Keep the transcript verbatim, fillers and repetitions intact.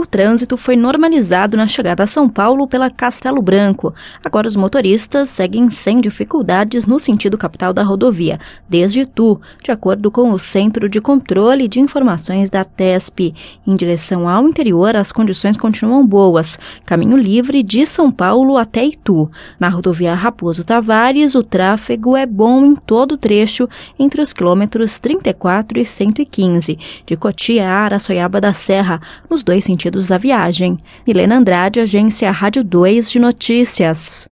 O trânsito foi normalizado na chegada a São Paulo pela Castelo Branco. Agora os motoristas seguem sem dificuldades no sentido capital da rodovia, desde Itu, de acordo com o Centro de Controle de Informações da TESP. Em direção ao interior, as condições continuam boas. Caminho livre de São Paulo até Itu. Na rodovia Raposo Tavares, o tráfego é bom em todo o trecho, entre os quilômetros trinta e quatro e cento e quinze, de Cotia a Araçoiaba da Serra, nos dois sentidos da viagem. Milena Andrade, Agência Rádio dois de Notícias.